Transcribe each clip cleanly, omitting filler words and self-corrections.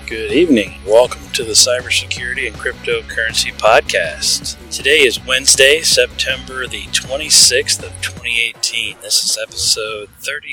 Good evening, and welcome to the Cybersecurity and Cryptocurrency Podcast. Today is Wednesday, September the 26th of 2018. This is episode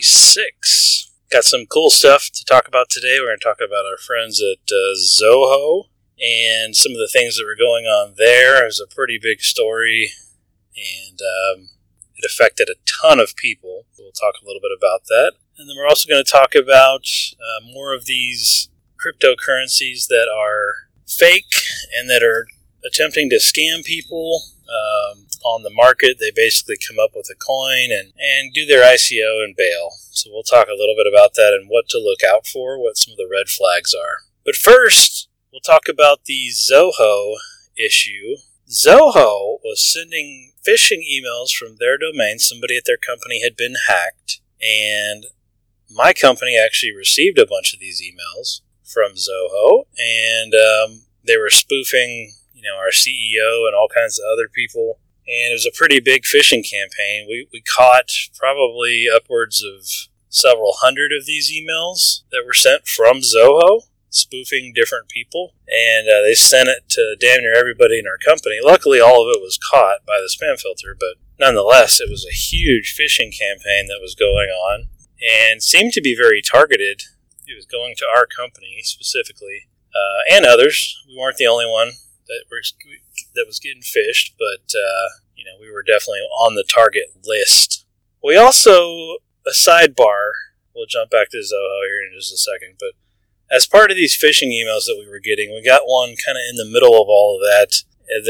36. Got some cool stuff to talk about today. We're going to talk about our friends at Zoho and some of the things that were going on there. It was a pretty big story, and it affected a ton of people. We'll talk a little bit about that. And then we're also going to talk about more of these cryptocurrencies that are fake and that are attempting to scam people on the market. They basically come up with a coin and do their ICO and bail. So we'll talk a little bit about that and what to look out for, what some of the red flags are. But first, we'll talk about the Zoho issue. Zoho was sending phishing emails from their domain. Somebody at their company had been hacked, and my company actually received a bunch of these emails from Zoho, and they were spoofing, our CEO and all kinds of other people, and it was a pretty big phishing campaign. We caught probably upwards of several hundred of these emails that were sent from Zoho, spoofing different people, and they sent it to damn near everybody in our company. Luckily, all of it was caught by the spam filter, but nonetheless, it was a huge phishing campaign that was going on, and seemed to be very targeted. It was going to our company specifically, and others. We weren't the only one that was getting phished, but we were definitely on the target list. We also, a sidebar, we'll jump back to Zoho here in just a second, but as part of these phishing emails that we were getting, we got one kind of in the middle of all of that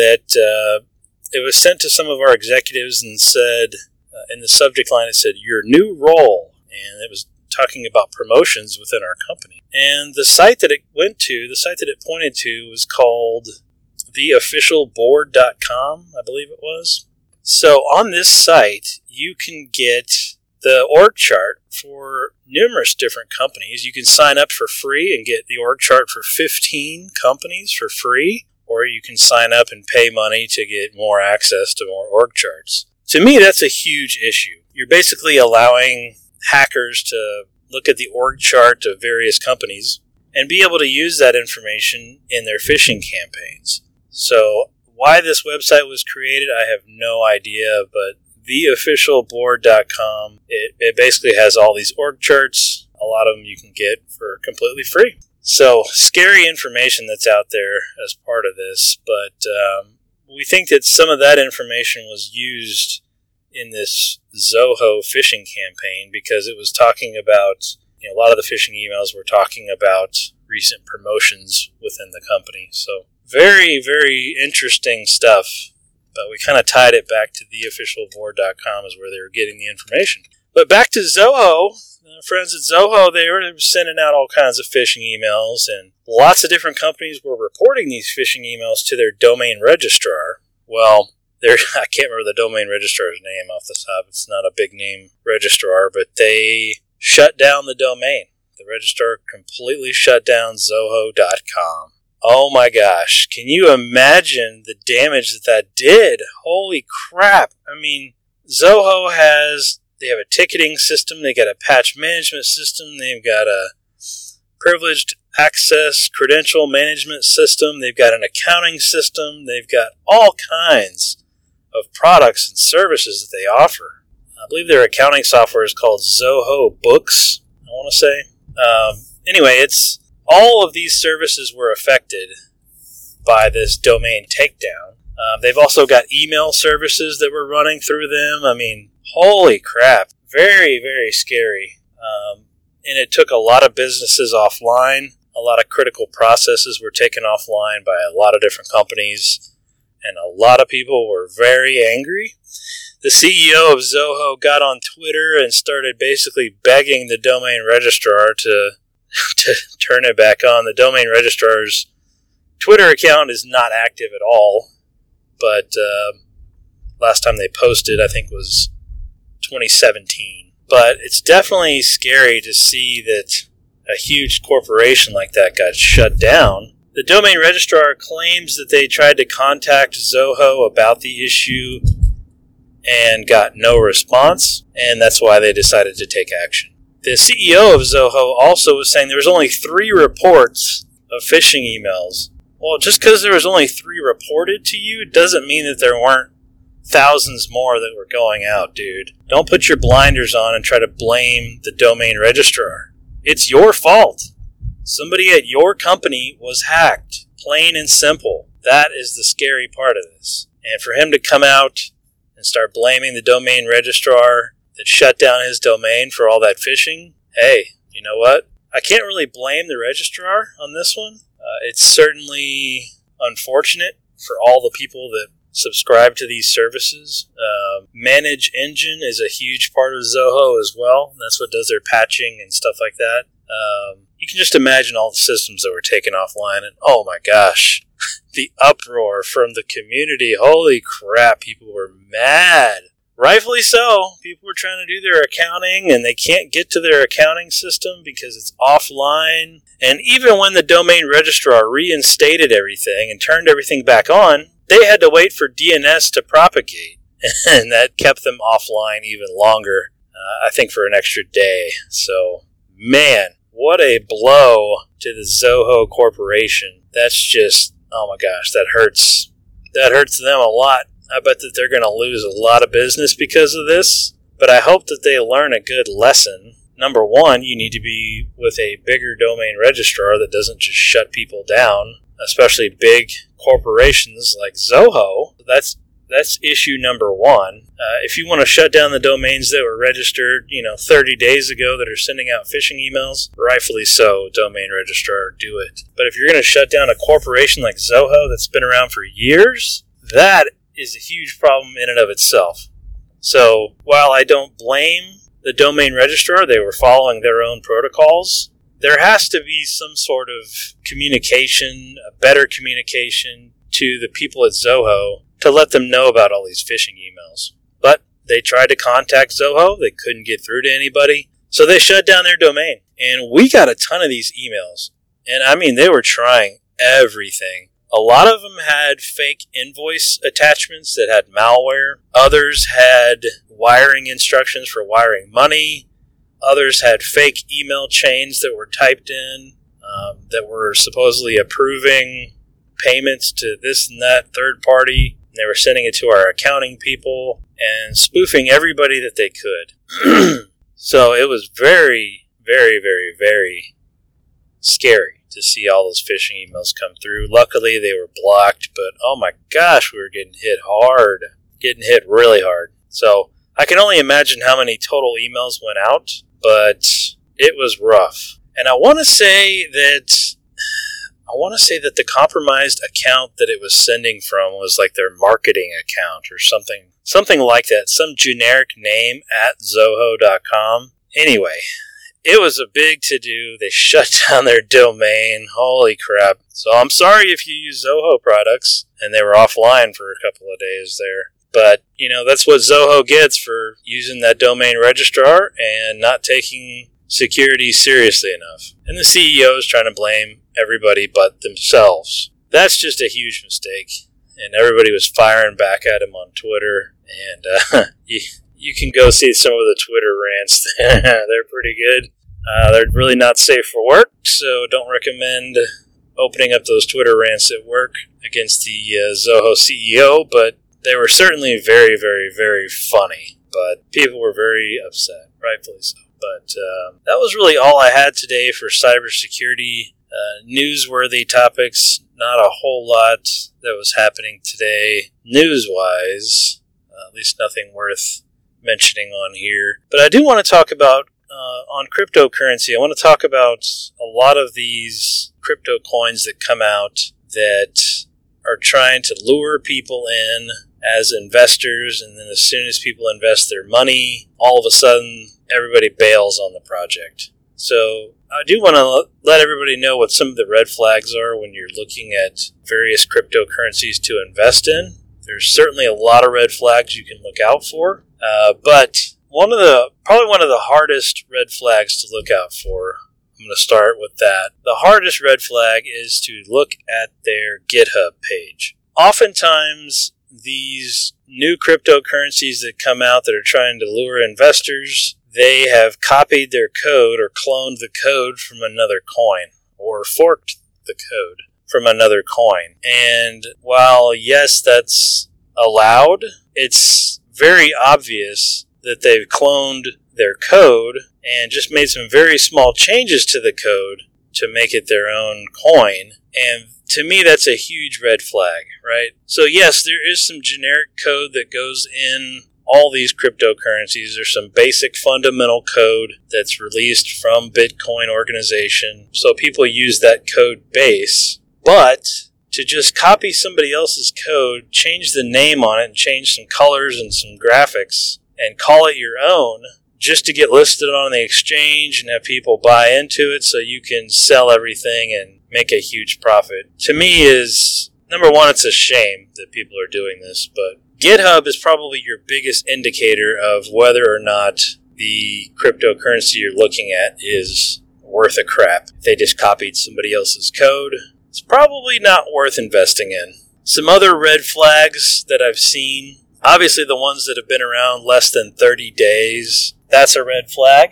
it was sent to some of our executives and said, in the subject line, it said, "Your new role," and it was talking about promotions within our company. And the site that it went to, the site that it pointed to, was called theofficialboard.com, I believe it was. So on this site, you can get the org chart for numerous different companies. You can sign up for free and get the org chart for 15 companies for free, or you can sign up and pay money to get more access to more org charts. To me, that's a huge issue. You're basically allowing hackers to look at the org chart of various companies and be able to use that information in their phishing campaigns. So why this website was created, I have no idea, but theofficialboard.com, it basically has all these org charts. A lot of them you can get for completely free. So scary information that's out there as part of this, but we think that some of that information was used in this Zoho phishing campaign because it was talking about, a lot of the phishing emails were talking about recent promotions within the company. So very, very interesting stuff, but we kind of tied it back to theofficialboard.com as where they were getting the information. But back to Zoho, our friends at Zoho, they were sending out all kinds of phishing emails, and lots of different companies were reporting these phishing emails to their domain registrar. Well, I can't remember the domain registrar's name off the top. It's not a big name registrar, but they shut down the domain. The registrar completely shut down Zoho.com. Oh my gosh. Can you imagine the damage that did? Holy crap. I mean, Zoho they have a ticketing system. They got a patch management system. They've got a privileged access credential management system. They've got an accounting system. They've got all kinds of products and services that they offer. I believe their accounting software is called Zoho Books, I want to say. Anyway, all of these services were affected by this domain takedown. They've also got email services that were running through them. I mean, holy crap. Very, very scary. And it took a lot of businesses offline. A lot of critical processes were taken offline by a lot of different companies. And a lot of people were very angry. The CEO of Zoho got on Twitter and started basically begging the domain registrar to turn it back on. The domain registrar's Twitter account is not active at all, but last time they posted, I think, was 2017. But it's definitely scary to see that a huge corporation like that got shut down. The domain registrar claims that they tried to contact Zoho about the issue and got no response, and that's why they decided to take action. The CEO of Zoho also was saying there was only 3 reports of phishing emails. Well, just because there was only 3 reported to you doesn't mean that there weren't thousands more that were going out, dude. Don't put your blinders on and try to blame the domain registrar. It's your fault. Somebody at your company was hacked. Plain and simple. That is the scary part of this. And for him to come out and start blaming the domain registrar that shut down his domain for all that phishing, hey, you know what? I can't really blame the registrar on this one. It's certainly unfortunate for all the people that subscribe to these services. Manage Engine is a huge part of Zoho as well. That's what does their patching and stuff like that. You can just imagine all the systems that were taken offline, and oh my gosh, the uproar from the community. Holy crap, people were mad. Rightfully so. People were trying to do their accounting, and they can't get to their accounting system because it's offline. And even when the domain registrar reinstated everything and turned everything back on, they had to wait for DNS to propagate. And that kept them offline even longer, I think for an extra day. So, man, what a blow to the Zoho Corporation. That's just, oh my gosh, that hurts. That hurts them a lot. I bet that they're going to lose a lot of business because of this, but I hope that they learn a good lesson. Number one, you need to be with a bigger domain registrar that doesn't just shut people down, especially big corporations like Zoho. That's issue number one. If you want to shut down the domains that were registered, 30 days ago that are sending out phishing emails, rightfully so, domain registrar, do it. But if you're going to shut down a corporation like Zoho that's been around for years, that is a huge problem in and of itself. So while I don't blame the domain registrar, they were following their own protocols, there has to be some sort of communication, a better communication to the people at Zoho to let them know about all these phishing emails. But they tried to contact Zoho, they couldn't get through to anybody, so they shut down their domain. And we got a ton of these emails. And I mean, they were trying everything. A lot of them had fake invoice attachments that had malware. Others had wiring instructions for wiring money. Others had fake email chains that were typed in that were supposedly approving payments to this and that third party. And they were sending it to our accounting people and spoofing everybody that they could. So it was very, very, very, very scary to see all those phishing emails come through. Luckily, they were blocked, but oh my gosh, we were getting hit hard. Getting hit really hard. So I can only imagine how many total emails went out, but it was rough. And I want to say that the compromised account that it was sending from was like their marketing account or something like that, some generic name at Zoho.com. Anyway, it was a big to-do. They shut down their domain. Holy crap. So I'm sorry if you use Zoho products, and they were offline for a couple of days there. But, that's what Zoho gets for using that domain registrar and not taking security seriously enough. And the CEO is trying to blame everybody but themselves. That's just a huge mistake. And everybody was firing back at him on Twitter. And you can go see some of the Twitter rants. They're pretty good. They're really not safe for work, so don't recommend opening up those Twitter rants at work against the Zoho CEO, but they were certainly very, very, very funny. But people were very upset, rightfully so. But that was really all I had today for cybersecurity. Newsworthy topics, not a whole lot that was happening today news-wise, at least nothing worth mentioning on here. But I do want to talk about, on cryptocurrency, I want to talk about a lot of these crypto coins that come out that are trying to lure people in as investors, and then as soon as people invest their money, all of a sudden everybody bails on the project. So I do want to let everybody know what some of the red flags are when you're looking at various cryptocurrencies to invest in. There's certainly a lot of red flags you can look out for, but probably one of the hardest red flags to look out for, I'm going to start with that. The hardest red flag is to look at their GitHub page. Oftentimes, these new cryptocurrencies that come out that are trying to lure investors, they have copied their code or cloned the code from another coin or forked the code from another coin. And while, yes, that's allowed, it's very obvious that they've cloned their code and just made some very small changes to the code to make it their own coin. And to me, that's a huge red flag, right? So yes, there is some generic code that goes in all these cryptocurrencies. There's some basic fundamental code that's released from Bitcoin organization. So people use that code base. But to just copy somebody else's code, change the name on it, and change some colors and some graphics, and call it your own, just to get listed on the exchange and have people buy into it so you can sell everything and make a huge profit, to me is, number one, it's a shame that people are doing this, but GitHub is probably your biggest indicator of whether or not the cryptocurrency you're looking at is worth a crap. If they just copied somebody else's code, it's probably not worth investing in. Some other red flags that I've seen, obviously the ones that have been around less than 30 days, that's a red flag.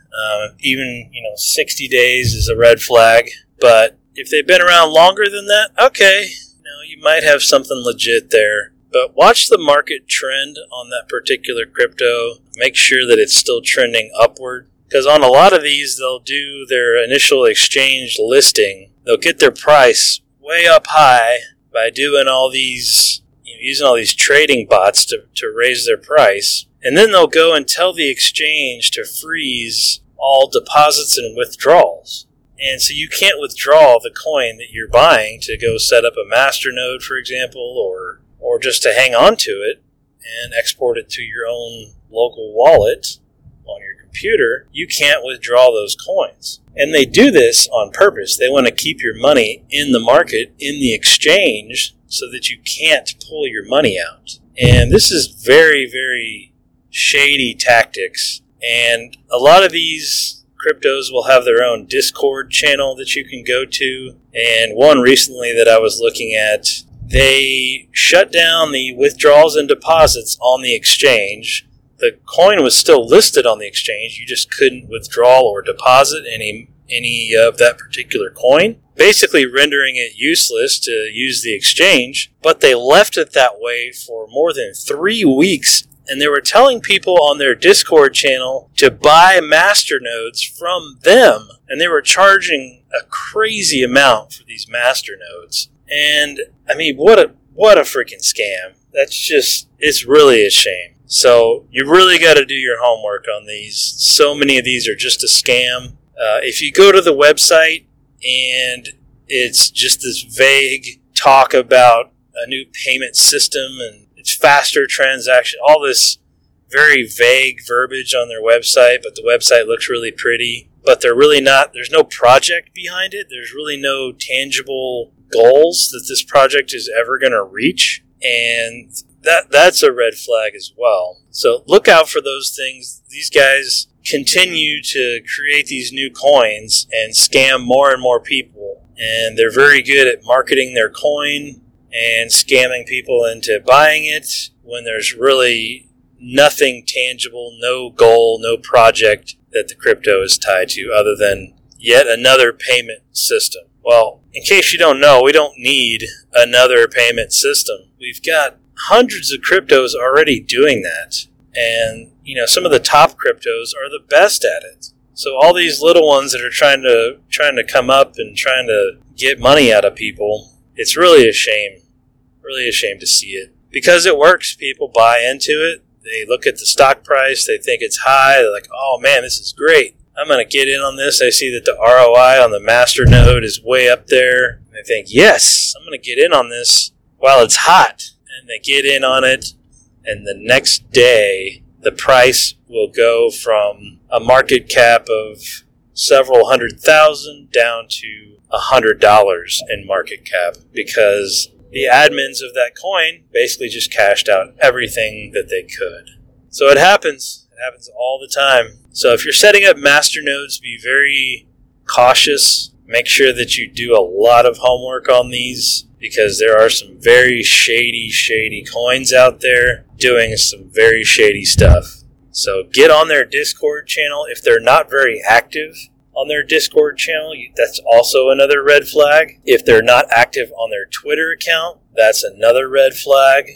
Even 60 days is a red flag. But if they've been around longer than that, okay, you might have something legit there. But watch the market trend on that particular crypto. Make sure that it's still trending upward. Because on a lot of these, they'll do their initial exchange listing. They'll get their price way up high by doing all these, using all these trading bots to raise their price. And then they'll go and tell the exchange to freeze all deposits and withdrawals. And so you can't withdraw the coin that you're buying to go set up a masternode, for example, or just to hang on to it and export it to your own local wallet on your computer. You can't withdraw those coins. And they do this on purpose. They want to keep your money in the market, in the exchange, so that you can't pull your money out. And this is very, very shady tactics. And a lot of these cryptos will have their own Discord channel that you can go to. And one recently that I was looking at, they shut down the withdrawals and deposits on the exchange. The coin was still listed on the exchange. You just couldn't withdraw or deposit any of that particular coin, basically rendering it useless to use the exchange. But they left it that way for more than 3 weeks, and they were telling people on their Discord channel to buy masternodes from them, and they were charging a crazy amount for these masternodes. And I mean, what a freaking scam. It's really a shame. So you really got to do your homework on these. So many of these are just a scam. If you go to the website and it's just this vague talk about a new payment system and it's faster transaction, all this very vague verbiage on their website, but the website looks really pretty, but they're really not, there's no project behind it. There's really no tangible goals that this project is ever going to reach. And that's a red flag as well. So look out for those things. These guys continue to create these new coins and scam more and more people. And they're very good at marketing their coin and scamming people into buying it when there's really nothing tangible, no goal, no project that the crypto is tied to other than yet another payment system. Well, in case you don't know, we don't need another payment system. We've got hundreds of cryptos already doing that. And, some of the top cryptos are the best at it. So all these little ones that are trying to come up and trying to get money out of people, it's really a shame. Really a shame to see it. Because it works, people buy into it. They look at the stock price, they think it's high, they're like, oh man, this is great. I'm going to get in on this. I see that the ROI on the masternode is way up there. And they think, yes, I'm going to get in on this while it's hot. And they get in on it, and the next day, the price will go from a market cap of several $100,000 down to $100 in market cap because the admins of that coin basically just cashed out everything that they could. So it happens. It happens all the time. So if you're setting up masternodes, be very cautious. Make sure that you do a lot of homework on these because there are some very shady coins out there doing some very shady stuff. So get on their Discord channel. If they're not very active, on their Discord channel, that's also another red flag. If they're not active on their Twitter account, that's another red flag.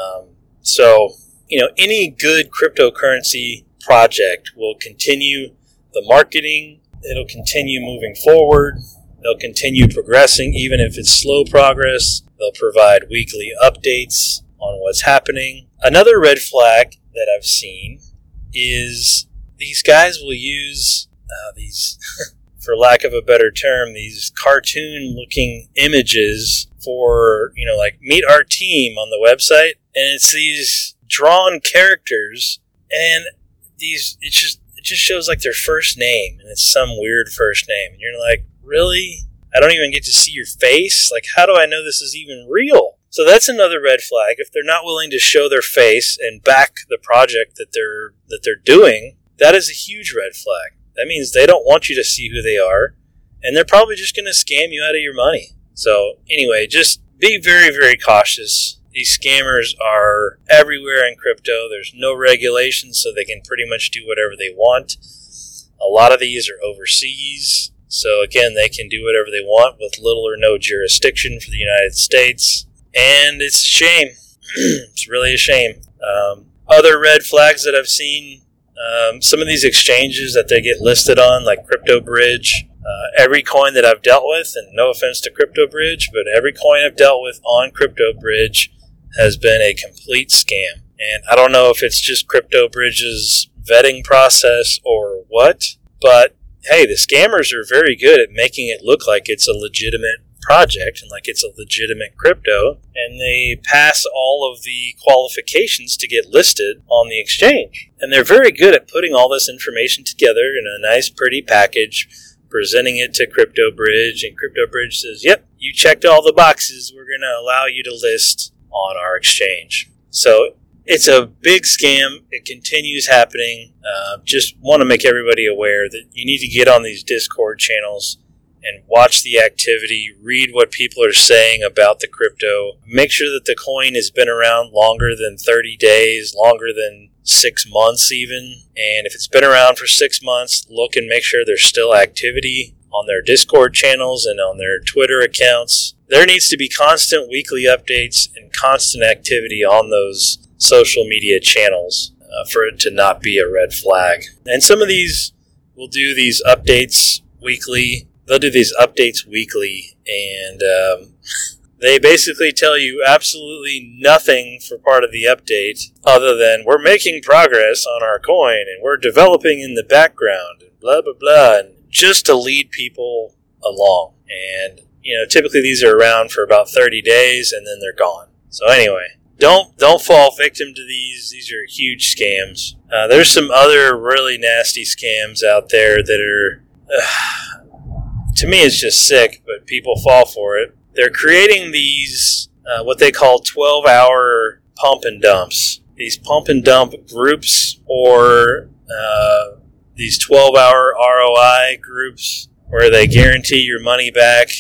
So, any good cryptocurrency project will continue the marketing. It'll continue moving forward. They'll continue progressing, even if it's slow progress. They'll provide weekly updates on what's happening. Another red flag that I've seen is these guys will use these, for lack of a better term, these cartoon-looking images for, like meet our team on the website, and it's these drawn characters, and it just shows like their first name, and it's some weird first name, and you're like, really? I don't even get to see your face? Like, how do I know this is even real? So that's another red flag. If they're not willing to show their face and back the project that they're doing, that is a huge red flag. That means they don't want you to see who they are, and they're probably just going to scam you out of your money. So anyway, just be very, very cautious. These scammers are everywhere in crypto. There's no regulations, so they can pretty much do whatever they want. A lot of these are overseas, so again, they can do whatever they want with little or no jurisdiction for the United States. And it's a shame. It's really a shame. Other red flags that I've seen, some of these exchanges that they get listed on, like CryptoBridge, every coin that I've dealt with, and no offense to CryptoBridge, but every coin I've dealt with on CryptoBridge has been a complete scam. And I don't know if it's just CryptoBridge's vetting process or what, but hey, the scammers are very good at making it look like it's a legitimate project and like it's a legitimate crypto, and they pass all of the qualifications to get listed on the exchange. And they're very good at putting all this information together in a nice, pretty package, presenting it to CryptoBridge, and CryptoBridge says, yep, you checked all the boxes, we're going to allow you to list on our exchange. So it's a big scam. It continues happening. Just want to make everybody aware that you need to get on these Discord channels and watch the activity, read what people are saying about the crypto. Make sure that the coin has been around longer than 30 days, longer than 6 months even. And if it's been around for 6 months, look and make sure there's still activity on their Discord channels and on their Twitter accounts. There needs to be constant weekly updates and constant activity on those social media channels for it to not be a red flag. And some of these will do these updates weekly. They'll do these updates weekly, and they basically tell you absolutely nothing for part of the update other than we're making progress on our coin and we're developing in the background and blah, blah, blah, and just to lead people along. And, typically these are around for about 30 days and then they're gone. So anyway, don't fall victim to these. These are huge scams. There's some other really nasty scams out there that are... to me, it's just sick, but people fall for it. They're creating these, what they call 12-hour pump and dumps. These pump and dump groups, or these 12-hour ROI groups, where they guarantee your money back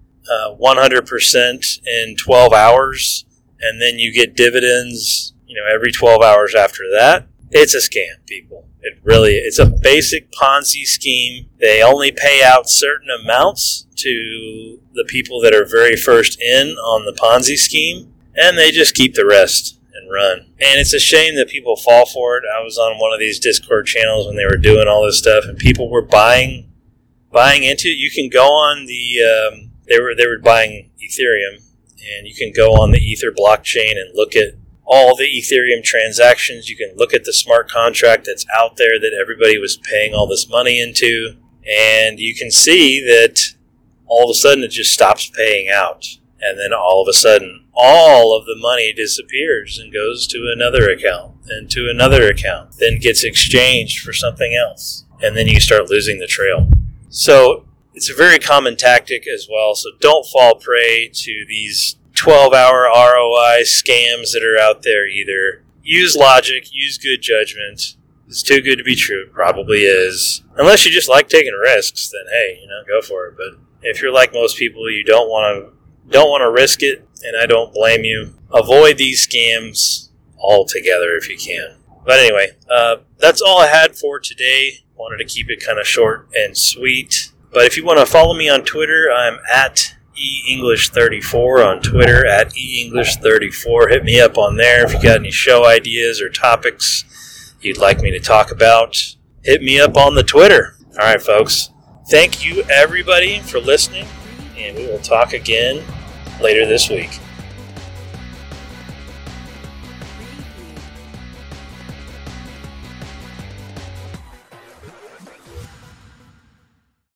100% in 12 hours, and then you get dividends, every 12 hours after that. It's a scam, people. It's a basic Ponzi scheme. They only pay out certain amounts to the people that are very first in on the Ponzi scheme, and they just keep the rest and run. And it's a shame that people fall for it. I was on one of these Discord channels when they were doing all this stuff, and people were buying into it. You can go on the they were buying Ethereum, and you can go on the Ether blockchain and look at all the Ethereum transactions. You can look at the smart contract that's out there that everybody was paying all this money into, and you can see that all of a sudden it just stops paying out, and then all of a sudden all of the money disappears and goes to another account and to another account, then gets exchanged for something else, and then you start losing the trail. So it's a very common tactic as well, so don't fall prey to these 12-hour ROI scams that are out there either. Use logic, use good judgment. It's too good to be true. It probably is. Unless you just like taking risks, then hey, go for it. But if you're like most people, you don't want to risk it, and I don't blame you. Avoid these scams altogether if you can. But anyway, that's all I had for today. Wanted to keep it kind of short and sweet. But if you want to follow me on Twitter, I'm at eEnglish34 on Twitter, at eEnglish34. Hit me up on there if you got any show ideas or topics you'd like me to talk about. Hit me up on the Twitter. All right, folks. Thank you, everybody, for listening, and we will talk again later this week.